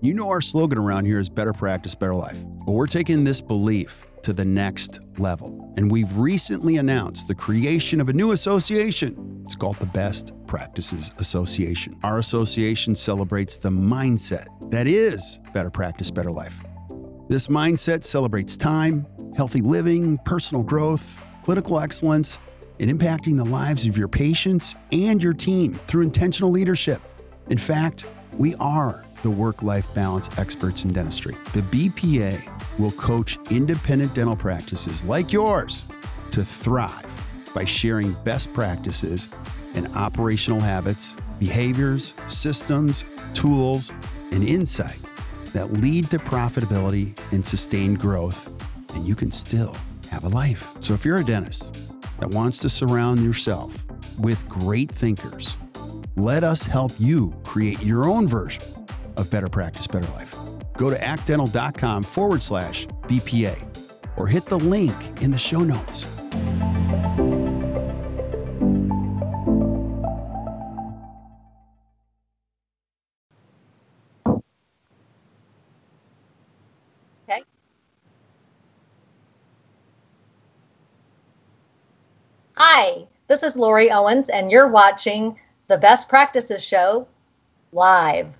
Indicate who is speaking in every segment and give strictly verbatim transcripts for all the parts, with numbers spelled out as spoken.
Speaker 1: You know our slogan around here is better practice, better life. But we're taking this belief to the next level. And we've recently announced the creation of a new association. It's called the Best Practices Association. Our association celebrates the mindset that is better practice, better life. This mindset celebrates time, healthy living, personal growth, clinical excellence, and impacting the lives of your patients and your team through intentional leadership. In fact, we are the work-life balance experts in dentistry. The B P A will coach independent dental practices like yours to thrive by sharing best practices and operational habits, behaviors, systems, tools, and insight that lead to profitability and sustained growth, and you can still have a life. So if you're a dentist that wants to surround yourself with great thinkers, let us help you create your own version of better practice, better life. Go to actdental.com forward slash BPA or hit the link in the show notes.
Speaker 2: Okay. Hi, this is Lori Owens, and you're watching the Best Practices Show live.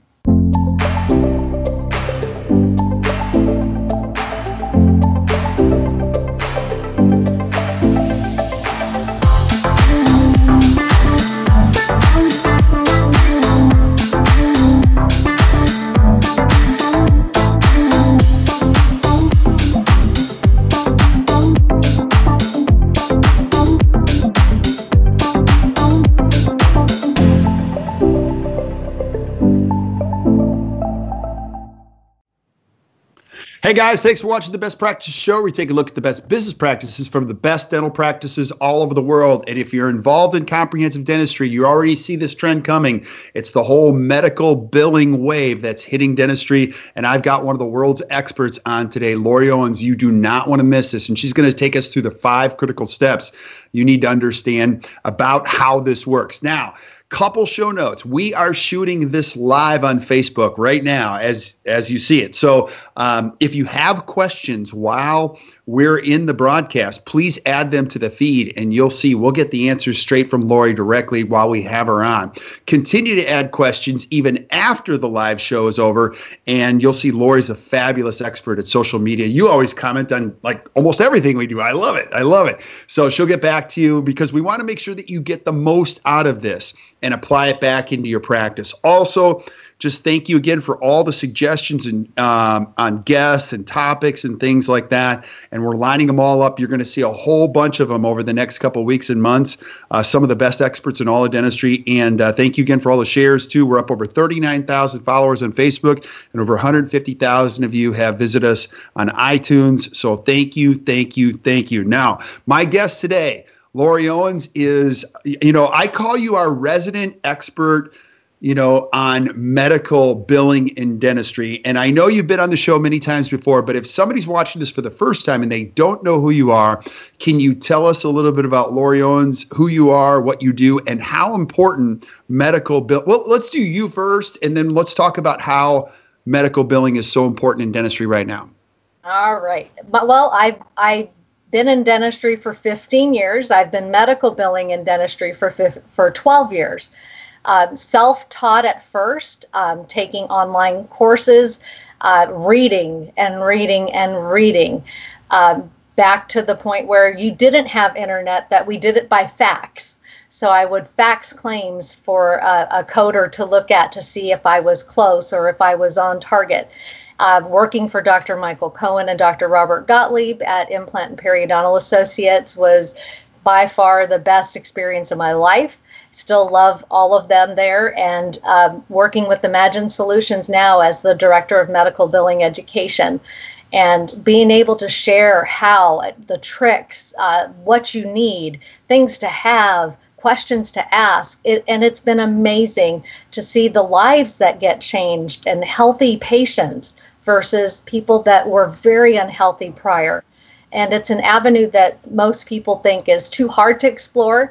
Speaker 3: Hey guys, thanks for watching the Best Practices Show. We take a look at the best business practices from the best dental practices all over the world. And if you're involved in comprehensive dentistry, you already see this trend coming. It's the whole medical billing wave that's hitting dentistry. And I've got one of the world's experts on today, Lori Owens. You do not want to miss this. And she's going to take us through the five critical steps you need to understand about how this works. Now, couple show notes. We are shooting this live on Facebook right now as as you see it. So um, if you have questions while we're in the broadcast, please add them to the feed and you'll see we'll get the answers straight from Lori directly while we have her on. Continue to add questions even after the live show is over, and you'll see Lori's a fabulous expert at social media. You always comment on like almost everything we do. I love it. I love it. So she'll get back to you because we want to make sure that you get the most out of this and apply it back into your practice. Also, just thank you again for all the suggestions and um, on guests and topics and things like that. And we're lining them all up. You're going to see a whole bunch of them over the next couple of weeks and months. Uh, some of the best experts in all of dentistry. And uh, thank you again for all the shares too. We're up over thirty-nine thousand followers on Facebook, and over one hundred fifty thousand of you have visited us on iTunes. So thank you, thank you, thank you. Now, my guest today, Lori Owens, is, you know, I call you our resident expert, you know, on medical billing in dentistry. And I know you've been on the show many times before, but if somebody's watching this for the first time and they don't know who you are, can you tell us a little bit about Lori Owens, who you are, what you do, and how important medical bill? Well, let's do you first, and then let's talk about how medical billing is so important in dentistry right now.
Speaker 2: All right. But, well, I I. been in dentistry for fifteen years. I've been medical billing in dentistry for for twelve years. Um, self-taught at first, um, taking online courses, uh, reading and reading and reading, um, back to the point where you didn't have internet, that we did it by fax. So I would fax claims for a, a coder to look at to see if I was close or if I was on target. Uh, working for Doctor Michael Cohen and Doctor Robert Gottlieb at Implant and Periodontal Associates was by far the best experience of my life. Still love all of them there, and um, working with Imagine Solutions now as the Director of Medical Billing Education, and being able to share how, the tricks, uh, what you need, things to have, questions to ask. It, and it's been amazing to see the lives that get changed and healthy patients versus people that were very unhealthy prior. And it's an avenue that most people think is too hard to explore,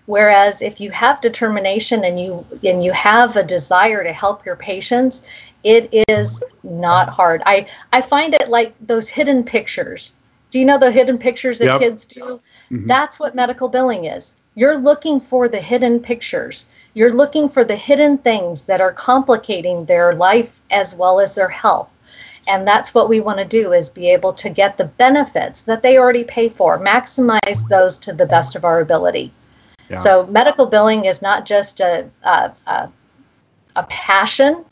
Speaker 2: Whereas if you have determination and you and you have a desire to help your patients, it is not hard. I, I find it like those hidden pictures. Do you know the hidden pictures that
Speaker 3: Yep.
Speaker 2: kids do?
Speaker 3: Mhm.
Speaker 2: That's what medical billing is. You're looking for the hidden pictures. You're looking for the hidden things that are complicating their life as well as their health. And that's what we want to do, is be able to get the benefits that they already pay for, maximize those to the best of our ability.
Speaker 3: Yeah.
Speaker 2: So medical billing is not just a, a, a, a passion,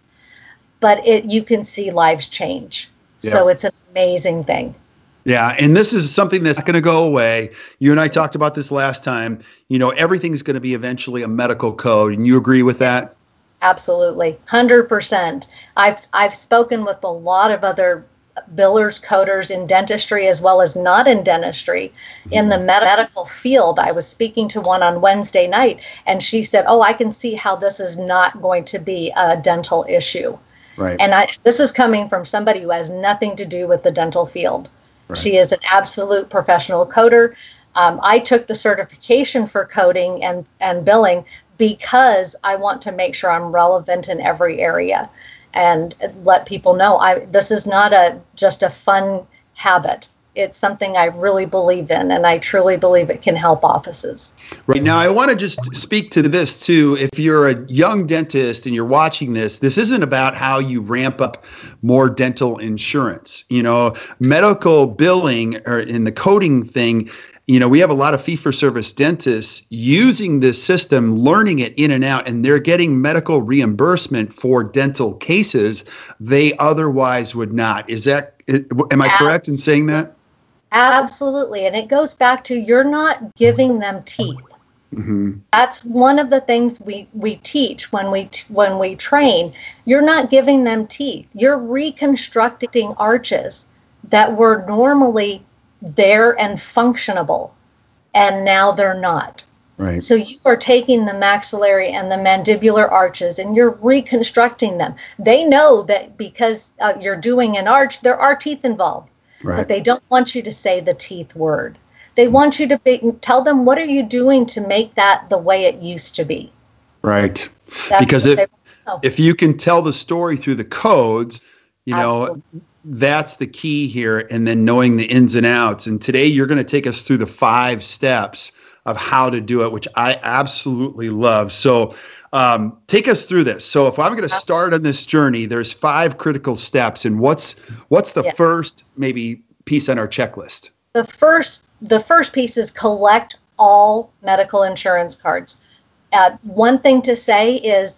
Speaker 2: but it you can see lives change. So
Speaker 3: Yeah.
Speaker 2: it's an amazing thing.
Speaker 3: Yeah, and this is something that's going to go away. You and I talked about this last time. You know, everything's going to be eventually a medical code, and you agree with that?
Speaker 2: Absolutely, one hundred percent. I've I've spoken with a lot of other billers, coders in dentistry as well as not in dentistry in the med- medical field. I was speaking to one on Wednesday night, and she said, "Oh, I can see how this is not going to be a dental issue."
Speaker 3: Right.
Speaker 2: And I, this is coming from somebody who has nothing to do with the dental field.
Speaker 3: Right.
Speaker 2: She is an absolute professional coder. Um, I took the certification for coding and, and billing because I want to make sure I'm relevant in every area and let people know I this is not a just a fun habit. It's something I really believe in, and I truly believe it can help offices.
Speaker 3: Right. Now, I want to just speak to this too. If you're a young dentist and you're watching this, this isn't about how you ramp up more dental insurance. You know, medical billing or in the coding thing, you know, we have a lot of fee-for-service dentists using this system, learning it in and out, and they're getting medical reimbursement for dental cases they otherwise would not. Is that, am I correct in saying that?
Speaker 2: Absolutely. And it goes back to, you're not giving them teeth.
Speaker 3: Mm-hmm.
Speaker 2: That's one of the things we, we teach when we t- when we train. You're not giving them teeth. You're reconstructing arches that were normally there and functionable, and now they're not.
Speaker 3: Right.
Speaker 2: So you are taking the maxillary and the mandibular arches and you're reconstructing them. They know that because uh, you're doing an arch, there are teeth involved.
Speaker 3: Right.
Speaker 2: But they don't want you to say the teeth word. They want you to be, tell them, what are you doing to make that the way it used to be?
Speaker 3: Right.
Speaker 2: That's
Speaker 3: Because
Speaker 2: what
Speaker 3: if,
Speaker 2: they- oh,
Speaker 3: if you can tell the story through the codes, you know,
Speaker 2: Absolutely.
Speaker 3: that's the key here. And then knowing the ins and outs. And today you're going to take us through the five steps of how to do it, which I absolutely love. So um, take us through this. So if I'm going to start on this journey, there's five critical steps. And what's what's the
Speaker 2: Yeah.
Speaker 3: first maybe piece on our checklist?
Speaker 2: The first, the first piece is collect all medical insurance cards. Uh, one thing to say is,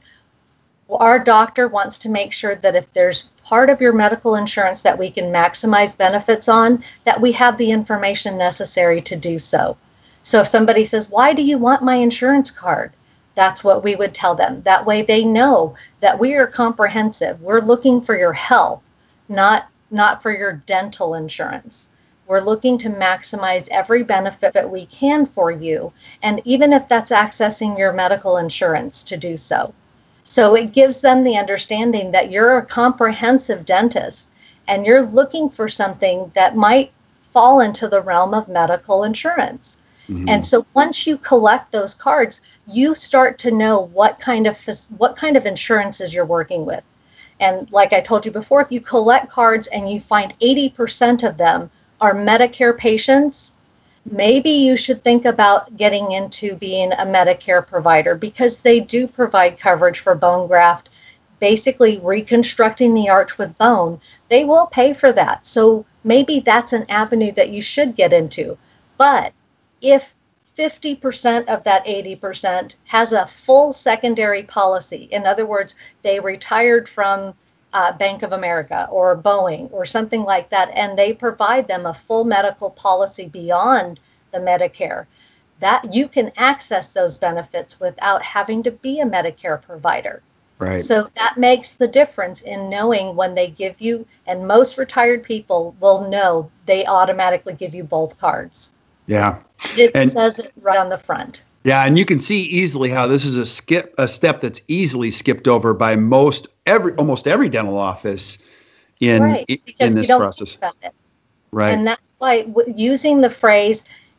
Speaker 2: our doctor wants to make sure that if there's part of your medical insurance that we can maximize benefits on, that we have the information necessary to do so. So if somebody says, "Why do you want my insurance card?" That's what we would tell them. That way they know that we are comprehensive. We're looking for your health, not, not for your dental insurance. We're looking to maximize every benefit that we can for you, and even if that's accessing your medical insurance, to do so. So it gives them the understanding that you're a comprehensive dentist and you're looking for something that might fall into the realm of medical insurance.
Speaker 3: Mm-hmm.
Speaker 2: And so once you collect those cards, you start to know what kind of what kind of insurances you're working with. And like I told you before, if you collect cards and you find eighty percent of them are Medicare patients, maybe you should think about getting into being a Medicare provider, because they do provide coverage for bone graft, basically reconstructing the arch with bone. They will pay for that. So maybe that's an avenue that you should get into. But if fifty percent of that eighty percent has a full secondary policy, in other words, they retired from uh, Bank of America or Boeing or something like that, and they provide them a full medical policy beyond the Medicare, that you can access those benefits without having to be a Medicare provider.
Speaker 3: Right.
Speaker 2: So that makes the difference in knowing when they give you, and most retired people will know they automatically give you both cards.
Speaker 3: Yeah.
Speaker 2: It
Speaker 3: And-
Speaker 2: says it right on the front.
Speaker 3: Yeah, and you can see easily how this is a skip, a step that's easily skipped over by most every, almost every dental office in
Speaker 2: Right,
Speaker 3: i-
Speaker 2: because
Speaker 3: in
Speaker 2: we
Speaker 3: this
Speaker 2: don't
Speaker 3: process.
Speaker 2: think about it.
Speaker 3: Right.
Speaker 2: And that's why w- using the phrase,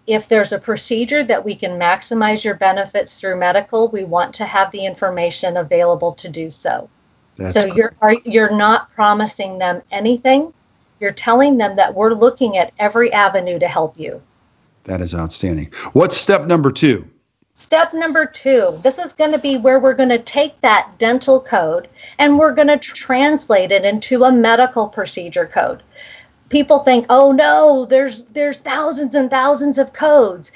Speaker 2: If there's a procedure that we can maximize your benefits through medical, we want to have the information available to do so. That's so you're are, you're not promising them anything. You're telling them that we're looking at every avenue to help you.
Speaker 3: That is outstanding. What's step number two?
Speaker 2: Step number two, this is going to be where we're going to take that dental code and we're going to tr- translate it into a medical procedure code. People think, oh no, there's there's thousands and thousands of codes.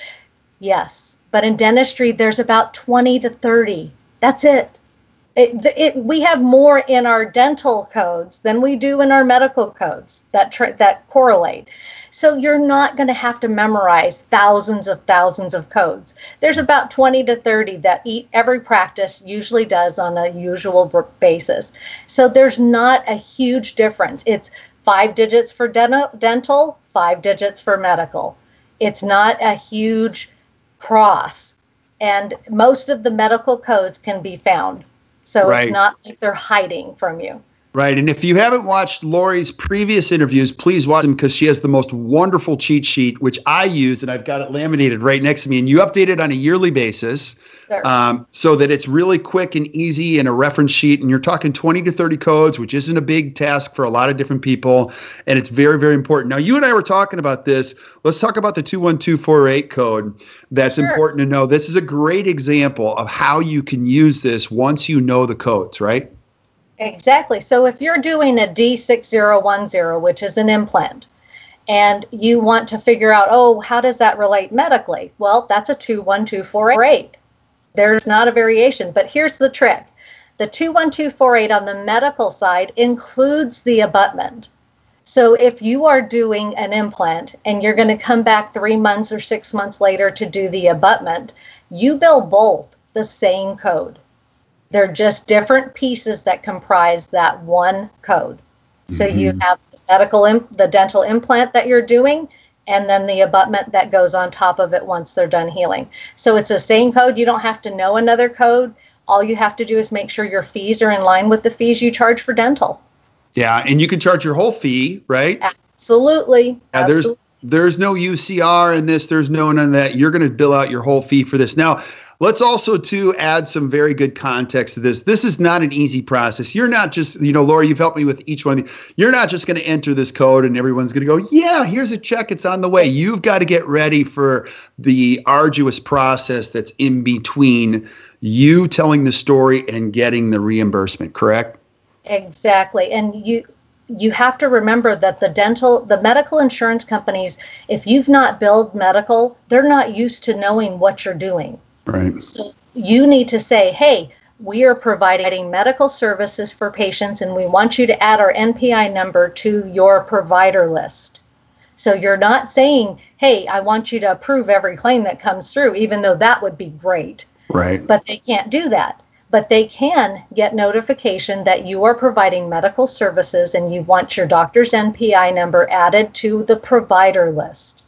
Speaker 2: Yes, but in dentistry, there's about twenty to thirty. That's it. It, it, we have more in our dental codes than we do in our medical codes that tra- that correlate. So you're not going to have to memorize thousands of thousands of codes. There's about twenty to thirty that eat, every practice usually does on a usual basis. So there's not a huge difference. It's five digits for den- dental, five digits for medical. It's not a huge cross. And most of the medical codes can be found. So right. It's not like they're hiding from you.
Speaker 3: Right. And if you haven't watched Lori's previous interviews, please watch them because she has the most wonderful cheat sheet, which I use, and I've got it laminated right next to me. And you update it on a yearly basis sure. um, so that it's really quick and easy and a reference sheet. And you're talking twenty to thirty codes, which isn't a big task for a lot of different people. And it's very, very important. Now, you and I were talking about this. Let's talk about the two one two four eight code. That's sure. important to know. This is a great example of how you can use this once you know the codes, right?
Speaker 2: Exactly. So if you're doing a D six zero one zero, which is an implant, and you want to figure out, oh, how does that relate medically? Well, that's a two one two four eight. There's not a variation, but here's the trick. The two one two four eight on the medical side includes the abutment. So if you are doing an implant and you're going to come back three months or six months later to do the abutment, you bill both the same code. They're just different pieces that comprise that one code. So mm-hmm. you have the medical, imp- the dental implant that you're doing, and then the abutment that goes on top of it once they're done healing. So it's the same code. You don't have to know another code. All you have to do is make sure your fees are in line with the fees you charge for dental.
Speaker 3: Yeah, and you can charge your whole fee, right?
Speaker 2: Absolutely.
Speaker 3: Yeah,
Speaker 2: Absolutely.
Speaker 3: There's there's no U C R in this. There's no none of that. You're going to bill out your whole fee for this. Now, let's also, too, add some very good context to this. This is not an easy process. You're not just, you know, Laura, you've helped me with each one of these. You're not just going to enter this code and everyone's going to go, yeah, here's a check. It's on the way. You've got to get ready for the arduous process that's in between you telling the story and getting the reimbursement, correct?
Speaker 2: Exactly. And you you have to remember that the dental, the medical insurance companies, if you've not billed medical, they're not used to knowing what you're doing.
Speaker 3: Right.
Speaker 2: So you need to say, hey, we are providing medical services for patients and we want you to add our N P I number to your provider list. So you're not saying, hey, I want you to approve every claim that comes through, even though that would be great.
Speaker 3: Right.
Speaker 2: But they can't do that. But they can get notification that you are providing medical services and you want your doctor's N P I number added to the provider list.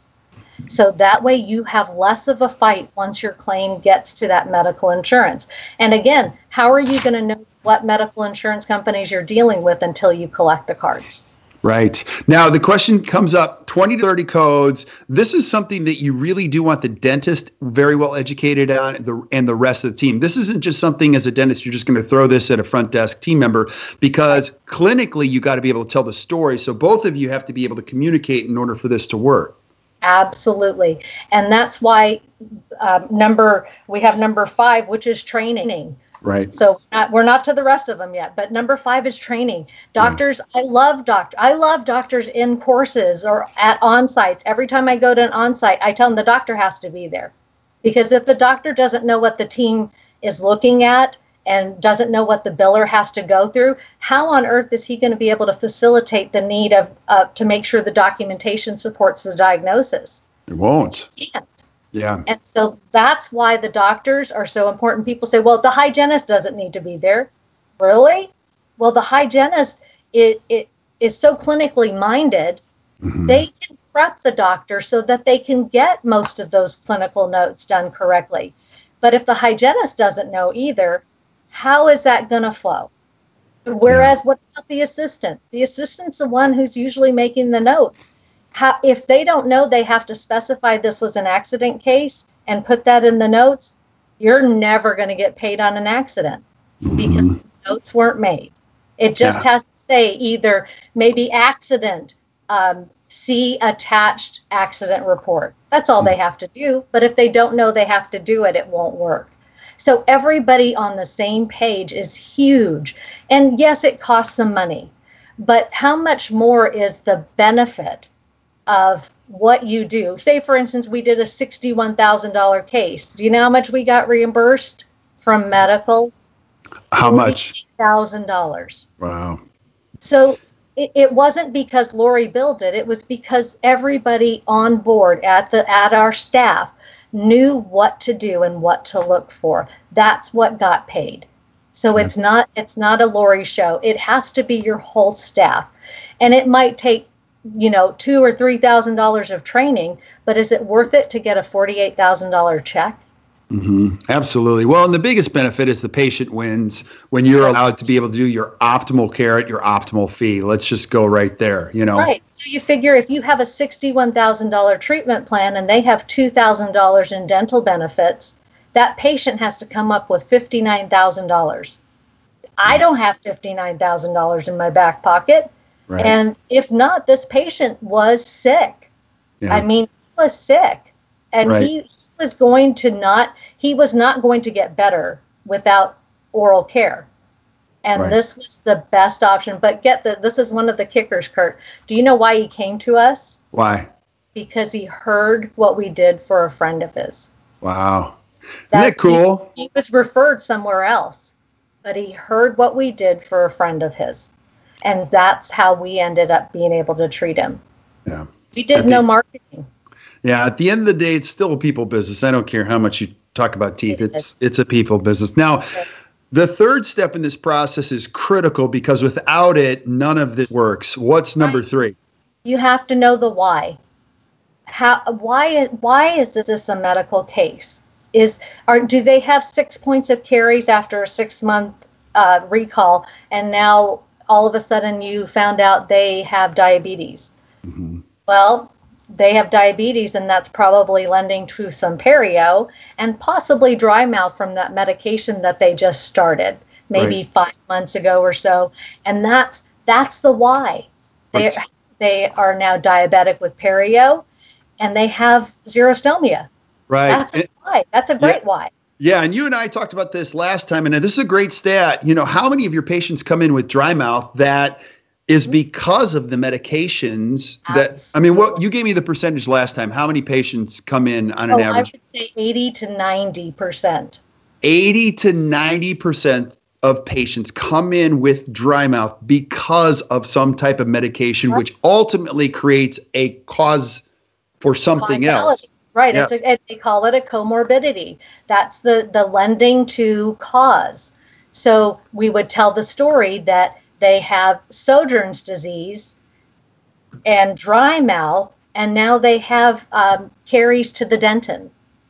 Speaker 2: So that way you have less of a fight once your claim gets to that medical insurance. And again, how are you going to know what medical insurance companies you're dealing with until you collect the cards?
Speaker 3: Right. Now, the question comes up, twenty to thirty codes. This is something that you really do want the dentist very well educated on the, and the rest of the team. This isn't just something as a dentist, you're just going to throw this at a front desk team member because clinically you got to be able to tell the story. So both of you have to be able to communicate in order for this to work.
Speaker 2: Absolutely. And that's why um, number we have number five, which is training.
Speaker 3: Right.
Speaker 2: So uh, we're not to the rest of them yet, but number five is training. Doctors, right. I love doctor. I love doctors in courses or at on-sites. Every time I go to an on-site, I tell them the doctor has to be there. Because if the doctor doesn't know what the team is looking at and doesn't know what the biller has to go through, how on earth is he going to be able to facilitate the need of uh, to make sure the documentation supports the diagnosis?
Speaker 3: It won't.
Speaker 2: He can't.
Speaker 3: Yeah.
Speaker 2: And so that's why the doctors are so important. People say, well, the hygienist doesn't need to be there. Really? Well, the hygienist it, it is so clinically minded, mm-hmm. they can prep the doctor so that they can get most of those clinical notes done correctly. But if the hygienist doesn't know either, how is that going to flow? Whereas, yeah. what about the assistant? The assistant's the one who's usually making the notes. how, if they don't know they have to specify this was an accident case and put that in the notes, you're never going to get paid on an accident because
Speaker 3: Mhm.
Speaker 2: the notes weren't made. It just
Speaker 3: Yeah.
Speaker 2: has to say either maybe accident, um, see attached accident report. That's all they have to do. But if they don't know they have to do it, it won't work. So everybody on the same page is huge. And yes, it costs some money, but how much more is the benefit of what you do? Say, for instance, we did a sixty-one thousand dollars case. Do you know how much we got reimbursed from medical?
Speaker 3: How much?
Speaker 2: one thousand dollars.
Speaker 3: Wow.
Speaker 2: So it, it wasn't because Lori billed it. It was because everybody on board at the at our staff knew what to do and what to look for. That's what got paid. So it's not it's not a Lori show. It has to be your whole staff, and it might take, you know, two or three thousand dollars of training. But is it worth it to get a forty-eight thousand dollar check?
Speaker 3: Mm-hmm. Absolutely. Well, and the biggest benefit is the patient wins when you're allowed to be able to do your optimal care at your optimal fee. Let's just go right there, you know?
Speaker 2: Right. So you figure if you have a sixty-one thousand dollars treatment plan and they have two thousand dollars in dental benefits, that patient has to come up with fifty-nine thousand dollars. I don't have fifty-nine thousand dollars in my back pocket.
Speaker 3: Right.
Speaker 2: And if not, this patient was sick.
Speaker 3: Yeah.
Speaker 2: I mean, he was sick. And
Speaker 3: Right.
Speaker 2: he, he was going to not, he was not going to get better without oral care. And
Speaker 3: Right.
Speaker 2: this was the best option. But get the, this is one of the kickers, Kurt. Do you know why he came to us?
Speaker 3: Why?
Speaker 2: Because he heard what we did for a friend of his.
Speaker 3: Wow. Isn't that cool?
Speaker 2: He, he was referred somewhere else, but he heard what we did for a friend of his. And that's how we ended up being able to treat him.
Speaker 3: Yeah.
Speaker 2: We did
Speaker 3: At
Speaker 2: no
Speaker 3: the-
Speaker 2: marketing.
Speaker 3: Yeah. At the end of the day, it's still a people business. I don't care how much you talk about teeth.
Speaker 2: It
Speaker 3: It's it's a people business. Now, the third step in this process is critical because without it, none of this works. What's number
Speaker 2: Right.
Speaker 3: three?
Speaker 2: You have to know the why. How? Why? Why is this a medical case? Is or do they have six points of caries after a six month uh, recall, and now all of a sudden you found out they have diabetes?
Speaker 3: Mm-hmm.
Speaker 2: Well, they have diabetes, and that's probably lending to some perio and possibly dry mouth from that medication that they just started, maybe
Speaker 3: Right.
Speaker 2: five months ago or so. And that's that's the why. They
Speaker 3: Right.
Speaker 2: they are now diabetic with perio, and they have xerostomia.
Speaker 3: Right.
Speaker 2: That's a
Speaker 3: And-
Speaker 2: why. That's a great
Speaker 3: Yeah.
Speaker 2: why.
Speaker 3: Yeah, and you and I talked about this last time, and this is a great stat. You know, how many of your patients come in with dry mouth that is because of the medications that, I mean, what you gave me the percentage last time. How many patients come in on an
Speaker 2: Oh, I
Speaker 3: average?
Speaker 2: would say eighty to ninety percent.
Speaker 3: eighty to ninety percent of patients come in with dry mouth because of some type of medication, which ultimately creates a cause for something else.
Speaker 2: Right.
Speaker 3: Yes.
Speaker 2: It's a, they call it a comorbidity. That's the, the lending to cause. So we would tell the story that they have Sojourn's disease and dry mouth, and now they have um, caries to the dentin.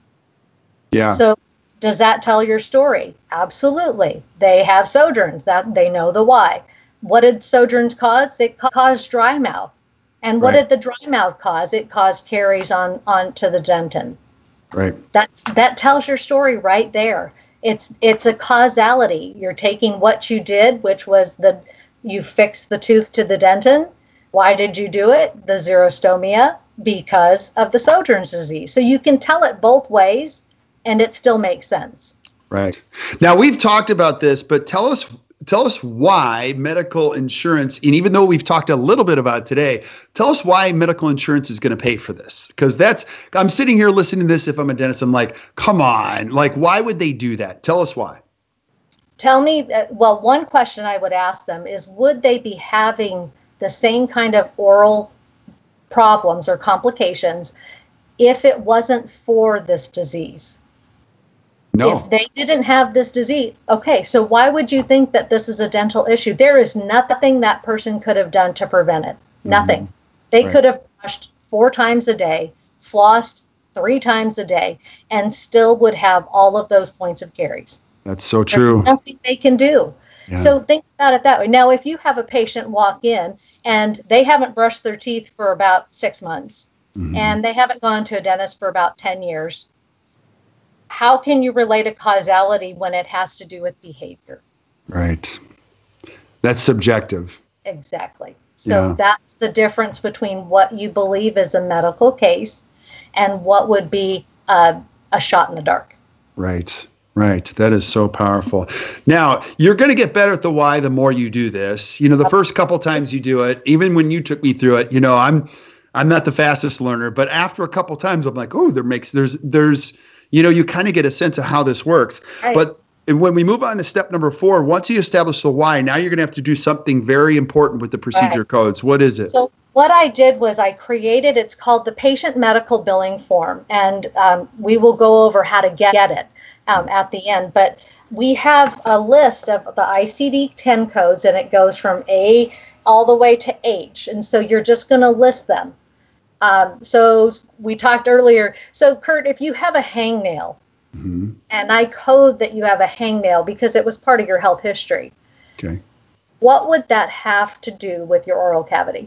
Speaker 3: Yeah.
Speaker 2: So does that tell your story? Absolutely. They have Sojourn's. That they know the why. What did Sojourn's cause? It ca- caused dry mouth. And what
Speaker 3: Right.
Speaker 2: did the dry mouth cause? It caused caries on onto the dentin.
Speaker 3: Right.
Speaker 2: That's that tells your story right there. It's it's a causality. You're taking what you did, which was the you fixed the tooth to the dentin. Why did you do it? The xerostomia, because of the Sojourn's disease. So you can tell it both ways, and it still makes sense.
Speaker 3: Right. Now we've talked about this, but tell us tell us why medical insurance, and even though we've talked a little bit about it today, tell us why medical insurance is going to pay for this. Because that's I'm sitting here listening to this. If I'm a dentist, I'm like, come on, like why would they do that? Tell us why.
Speaker 2: Tell me, that, well, one question I would ask them is, would they be having the same kind of oral problems or complications if it wasn't for this disease?
Speaker 3: No.
Speaker 2: If they didn't have this disease, okay, so why would you think that this is a dental issue? There is nothing that person could have done to prevent it. Nothing. They
Speaker 3: Right.
Speaker 2: could have brushed four times a day, flossed three times a day, and still would have all of those points of caries.
Speaker 3: That's so
Speaker 2: There's
Speaker 3: true.
Speaker 2: nothing they can do.
Speaker 3: Yeah.
Speaker 2: So think about it that way. Now, if you have a patient walk in and they haven't brushed their teeth for about six months mm-hmm. and they haven't gone to a dentist for about ten years, how can you relate a causality when it has to do with behavior?
Speaker 3: Right. That's subjective.
Speaker 2: Exactly. So yeah. that's the difference between what you believe is a medical case and what would be uh, a shot in the dark.
Speaker 3: Right. Right. That is so powerful. Now, you're going to get better at the why the more you do this. You know, the first couple times you do it, even when you took me through it, you know, I'm I'm not the fastest learner, but after a couple times I'm like, oh, there makes there's there's you know, you kind of get a sense of how this works.
Speaker 2: Right.
Speaker 3: But when we move on to step number four, once you establish the why, now you're going to have to do something very important with the procedure right. codes. What is it?
Speaker 2: So what I did was I created, it's called the Patient Medical Billing Form, and um, we will go over how to get, get it um, at the end. But we have a list of the I C D ten codes, and it goes from A all the way to H. And so you're just going to list them. Um, so we talked earlier. So Kurt, if you have a hangnail, mm-hmm. and I code that you have a hangnail because it was part of your health history.
Speaker 3: Okay.
Speaker 2: What would that have to do with your oral cavity?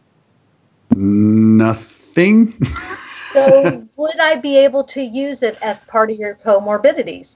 Speaker 3: Nothing.
Speaker 2: So would I be able to use it as part of your comorbidities?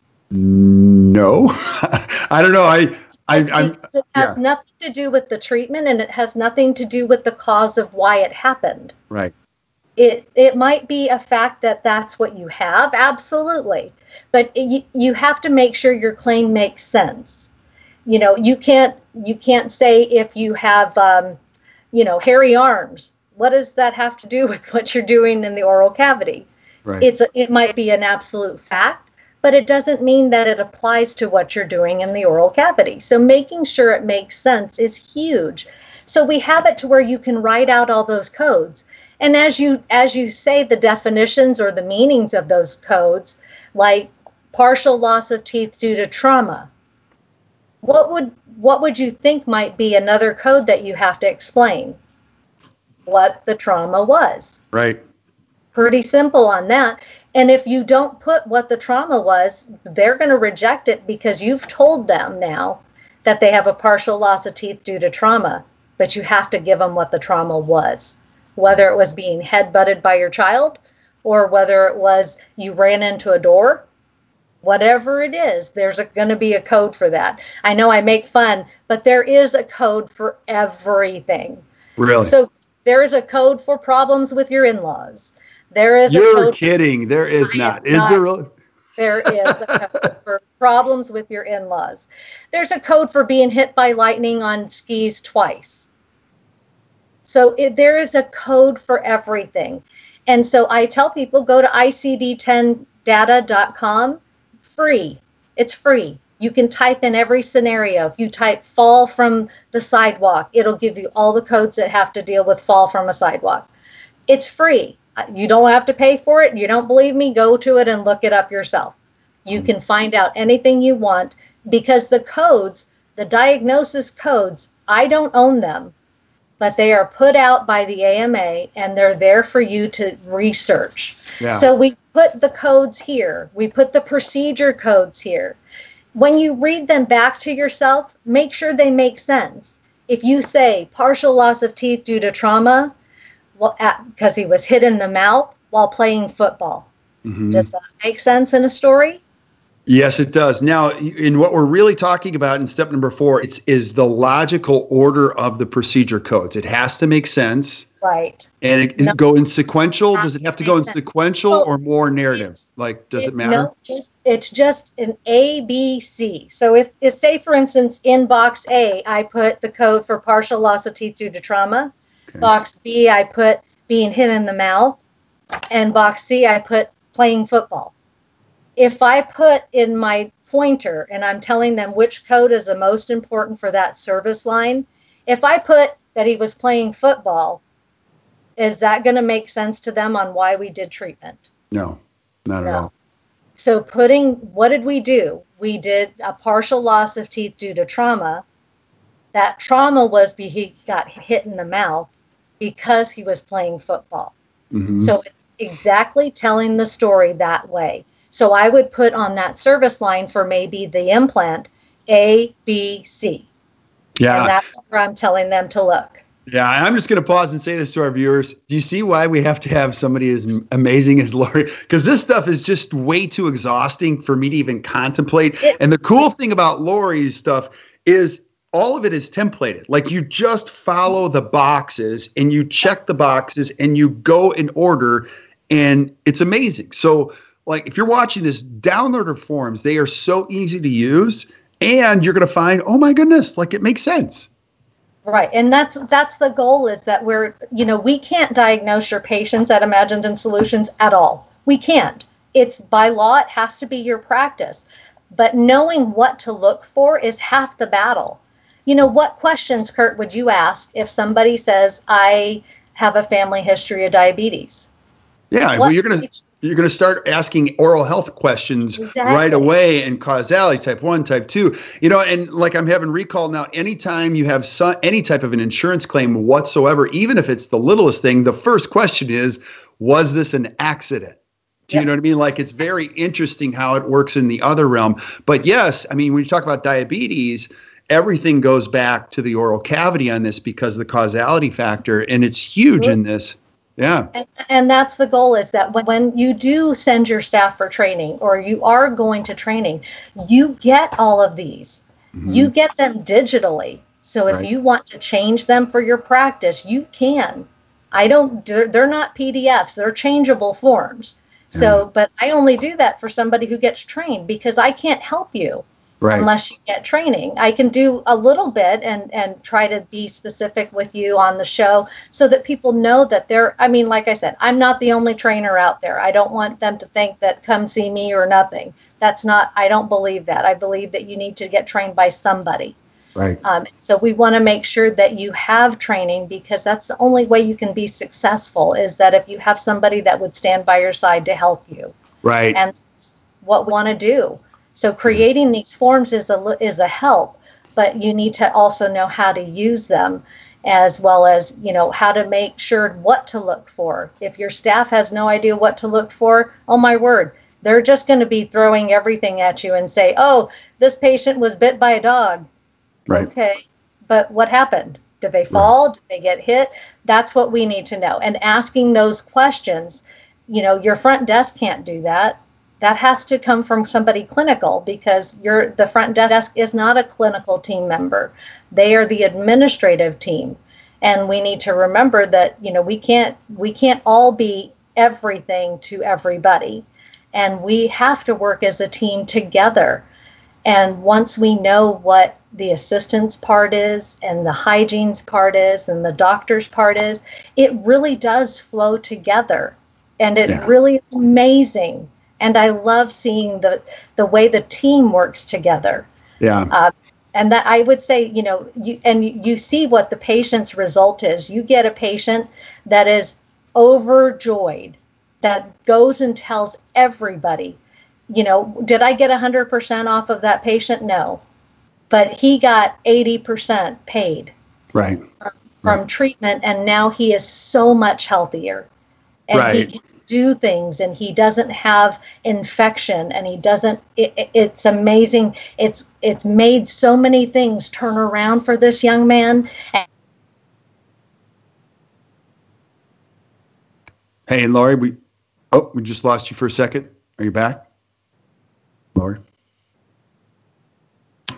Speaker 3: No. I don't know. I, I, I'm,
Speaker 2: it has yeah. nothing to do with the treatment, and it has nothing to do with the cause of why it happened.
Speaker 3: Right.
Speaker 2: It it might be a fact that that's what you have, absolutely. But it, you have to make sure your claim makes sense. You know, you can't you can't say if you have, um, you know, hairy arms. What does that have to do with what you're doing in the oral cavity?
Speaker 3: Right.
Speaker 2: It's a, it might be an absolute fact, but it doesn't mean that it applies to what you're doing in the oral cavity. So making sure it makes sense is huge. So we have it to where you can write out all those codes. And as you as you say the definitions or the meanings of those codes, like partial loss of teeth due to trauma, what would what would you think might be another code that you have to explain? What the trauma was.
Speaker 3: Right.
Speaker 2: Pretty simple on that. And if you don't put what the trauma was, they're going to reject it because you've told them now that they have a partial loss of teeth due to trauma, but you have to give them what the trauma was. Whether it was being head-butted by your child or whether it was you ran into a door, whatever it is, there's going to be a code for that. I know I make fun, but there is a code for everything.
Speaker 3: Really?
Speaker 2: So there is a code for problems with your in-laws. There is
Speaker 3: You're
Speaker 2: a code
Speaker 3: kidding. There is
Speaker 2: I
Speaker 3: not.
Speaker 2: Is
Speaker 3: not. there really?
Speaker 2: There is a code for problems with your in-laws. There's a code for being hit by lightning on skis twice. So it, there is a code for everything. And so I tell people, go to I C D ten data dot com, free. It's free. You can type in every scenario. If you type fall from the sidewalk, it'll give you all the codes that have to deal with fall from a sidewalk. It's free. You don't have to pay for it. You don't believe me? Go to it and look it up yourself. You can find out anything you want because the codes, the diagnosis codes, I don't own them, but they are put out by the A M A and they're there for you to research.
Speaker 3: Yeah.
Speaker 2: So we put the codes here. We put the procedure codes here. When you read them back to yourself, make sure they make sense. If you say partial loss of teeth due to trauma, well, because he was hit in the mouth while playing football. Mm-hmm. Does that make sense in a story?
Speaker 3: Yes, it does. Now, in what we're really talking about in step number four, it's is the logical order of the procedure codes. It has to make sense.
Speaker 2: Right.
Speaker 3: And it,
Speaker 2: no,
Speaker 3: it go in sequential. Does it have to go in
Speaker 2: sense.
Speaker 3: sequential
Speaker 2: well,
Speaker 3: or more narrative? Like, does it matter?
Speaker 2: No, just it's just an A, B, C. So if, if say, for instance, in box A, I put the code for partial loss of teeth due to trauma. Okay. Box B, I put being hit in the mouth. And box C, I put playing football. If I put in my pointer and I'm telling them which code is the most important for that service line, if I put that he was playing football, is that going to make sense to them on why we did treatment?
Speaker 3: No, not
Speaker 2: no.
Speaker 3: at all.
Speaker 2: So putting, what did we do? We did a partial loss of teeth due to trauma. That trauma was be, he got hit in the mouth because he was playing football. Mm-hmm. So it's exactly telling the story that way. So I would put on that service line for maybe the implant, A, B, C.
Speaker 3: Yeah.
Speaker 2: And that's where I'm telling them to look.
Speaker 3: Yeah, I'm just going to pause and say this to our viewers. Do you see why we have to have somebody as amazing as Lori? Because this stuff is just way too exhausting for me to even contemplate. It, and the cool thing about Lori's stuff is all of it is templated. Like you just follow the boxes and you check the boxes and you go in order, and it's amazing. So like if you're watching this, download her forms. They are so easy to use, and you're going to find, oh my goodness, like it makes sense.
Speaker 2: Right. And that's that's the goal, is that we're, you know, we can't diagnose your patients at Imagined Solutions at all. We can't. It's by law, it has to be your practice. But knowing what to look for is half the battle. You know, what questions, Kurt, would you ask if somebody says, I have a family history of diabetes?
Speaker 3: Yeah,
Speaker 2: What
Speaker 3: well, you're gonna you're gonna start asking oral health questions
Speaker 2: Exactly.
Speaker 3: right away, and causality, type one, type two. You know, and like I'm having recall now. Anytime you have some, any type of an insurance claim whatsoever, even if it's the littlest thing, the first question is, was this an accident? Do you
Speaker 2: Yep.
Speaker 3: know what I mean? Like it's very interesting how it works in the other realm. But yes, I mean when you talk about diabetes, everything goes back to the oral cavity on this because of the causality factor, and it's huge
Speaker 2: Sure.
Speaker 3: in this. Yeah.
Speaker 2: And, and that's the goal, is that when, when you do send your staff for training, or you are going to training, you get all of these.
Speaker 3: Mm-hmm.
Speaker 2: You get them digitally. So if
Speaker 3: Right.
Speaker 2: you want to change them for your practice, you can. I don't, they're, they're not P D Fs, they're changeable forms. So, but I only do that for somebody who gets trained, because I can't help you.
Speaker 3: Right.
Speaker 2: Unless you get training. I can do a little bit and, and try to be specific with you on the show so that people know that they're, I mean, like I said, I'm not the only trainer out there. I don't want them to think that come see me or nothing. That's not, I don't believe that. I believe that you need to get trained by somebody.
Speaker 3: Right.
Speaker 2: Um, so we want to make sure that you have training, because that's the only way you can be successful, is that if you have somebody that would stand by your side to help you.
Speaker 3: Right.
Speaker 2: And that's what we want to do. So creating these forms is a is a help, but you need to also know how to use them, as well as, you know, how to make sure what to look for. If your staff has no idea what to look for, oh my word, they're just going to be throwing everything at you and say, oh, this patient was bit by a dog.
Speaker 3: Right.
Speaker 2: Okay, but what happened? Did they fall? Right. Did they get hit? That's what we need to know. And asking those questions, you know, your front desk can't do that. That has to come from somebody clinical, because you're, the front desk is not a clinical team member. They are the administrative team. And we need to remember that, you know, we can't we can't all be everything to everybody. And we have to work as a team together. And once we know what the assistance part is, and the hygiene's part is, and the doctor's part is, it really does flow together. And it yeah. really is amazing. And I love seeing the the way the team works together.
Speaker 3: Yeah.
Speaker 2: Uh, and that I would say, you know, you and you see what the patient's result is. You get a patient that is overjoyed, that goes and tells everybody, you know, did I get one hundred percent off of that patient? No. But he got eighty percent paid.
Speaker 3: Right.
Speaker 2: From, from right. treatment, and now he is so much healthier. And
Speaker 3: right.
Speaker 2: he can do things, and he doesn't have infection, and he doesn't it, it's amazing. It's it's made so many things turn around for this young man.
Speaker 3: Hey, and Lori, we oh we just lost you for a second. Are you back, Lori? Uh,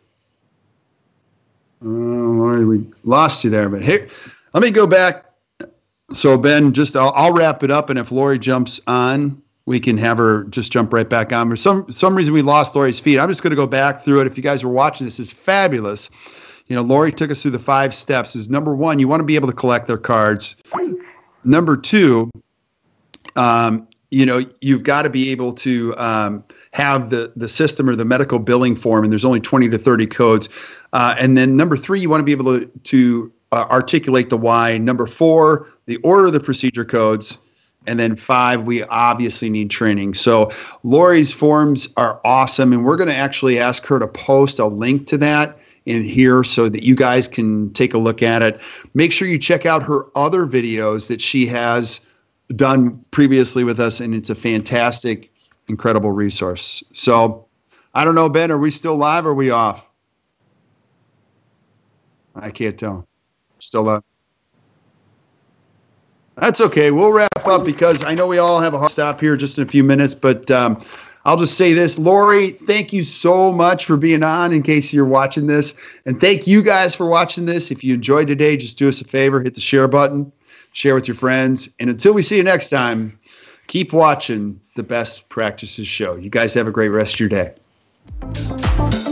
Speaker 3: Lori, we lost you there, but here, let me go back. So Ben, just I'll, I'll wrap it up, and if Lori jumps on, we can have her just jump right back on. For some some reason, we lost Lori's feed. I'm just going to go back through it. If you guys are watching, this is fabulous. You know, Lori took us through the five steps. Is number one, you want to be able to collect their cards. Number two, um, you know, you've got to be able to um, have the the system or the medical billing form, and there's only twenty to thirty codes. Uh, and then number three, you want to be able to to uh, articulate the why. Number four, the order of the procedure codes. And then five, we obviously need training. So Lori's forms are awesome, and we're going to actually ask her to post a link to that in here so that you guys can take a look at it. Make sure you check out her other videos that she has done previously with us, and it's a fantastic, incredible resource. So I don't know, Ben, are we still live or are we off? I can't tell. Still live. That's okay. We'll wrap up because I know we all have a hard stop here just in a few minutes, but um, I'll just say this. Lori, thank you so much for being on in case you're watching this. And thank you guys for watching this. If you enjoyed today, just do us a favor, hit the share button, share with your friends. And until we see you next time, keep watching the Best Practices Show. You guys have a great rest of your day.